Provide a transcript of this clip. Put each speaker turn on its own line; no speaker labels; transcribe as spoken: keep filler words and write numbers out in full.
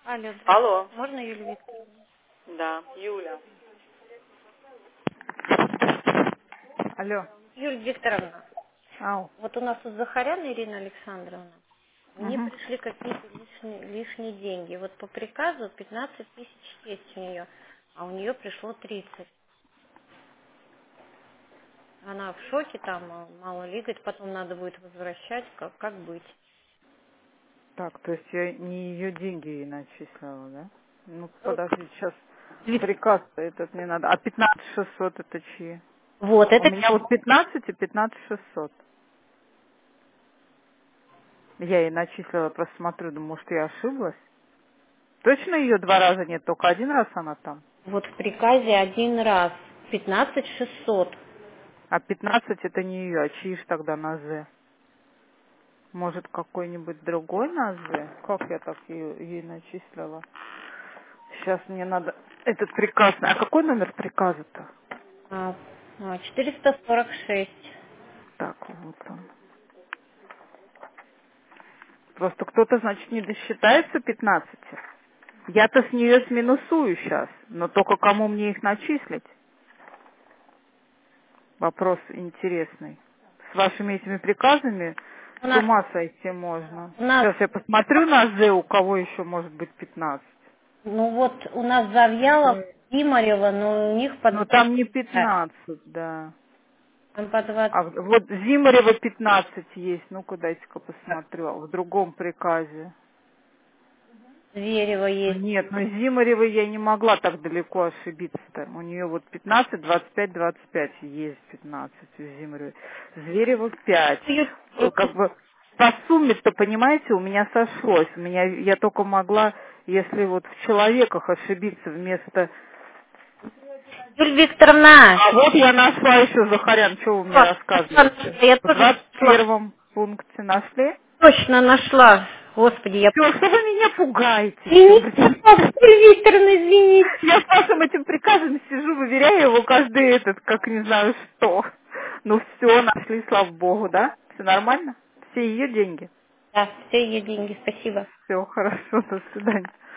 Алло,
Алло.
можно Юлию Викторовну?
Да, Юля.
Алло.
Юлия Викторовна,
Ау.
вот у нас тут Захаряна Ирина Александровна, мне
Угу.
пришли какие-то лишние, лишние деньги. Вот по приказу пятнадцать тысяч есть у нее, а у нее пришло тридцать. Она в шоке там, а, мало ли, говорит, потом надо будет возвращать, как, как быть.
Так, то есть я не ее деньги ей начислила, да? Ну,
Ну,
подожди, сейчас
две-
приказ этот не надо. А пятнадцать шестьсот это чьи?
Вот,
У
это
меня вот пятнадцать и пятнадцать шестьсот. Я ей начислила, просто смотрю, думаю, может, я ошиблась. Точно ее два раза нет, только один раз она там?
вот в приказе один раз, пятнадцать шестьсот.
А пятнадцать это не ее, а чьи ж тогда на З? Может, какой-нибудь другой на З? Как я так ее, ей начислила? Сейчас мне надо этот приказ. А какой номер приказа-то?
А, а, четыреста сорок шесть.
Так, вот он. Просто кто-то, значит, не досчитается пятнадцати. Я-то с нее сминусую сейчас, но только кому мне их начислить? Вопрос интересный. С вашими этими приказами
У
с
нас,
ума сойти можно.
у нас
Сейчас я посмотрю на З, у кого еще может быть пятнадцать.
Ну вот у нас Завьялов, Зимарева, но у них по
Но там не
двадцать пять.
пятнадцать, да.
Там по
А
двадцать.
в- вот Зимарева пятнадцать есть. Ну-ка, дайте-ка посмотрю. А в другом приказе.
Зверева
Ну,
есть.
нет, ну Зимаревой я не могла так далеко ошибиться-то. У нее вот пятнадцать, двадцать пять, двадцать пять есть пятнадцать у Зимаревой. Зверева пять.
Ю-
Э, Как бы по сумме-то, понимаете, у меня сошлось. У меня, я только могла, если вот в человеках ошибиться вместо...
Юлия Викторовна,
А вот я нашла еще, Захарян, что вы мне рассказываете?
я
В
тоже
двадцать
нашла.
первом пункте нашли?
Точно нашла. Господи, я...
Все, что вы меня пугаете все
Извините,
время.
Юлия Викторовна, извините.
Я с вашим этим приказом сижу, выверяю его каждый этот, как не знаю что. Ну все, нашли, слава богу, да? Все нормально? Все ее деньги?
Да, все ее деньги, спасибо.
Все, хорошо, до свидания.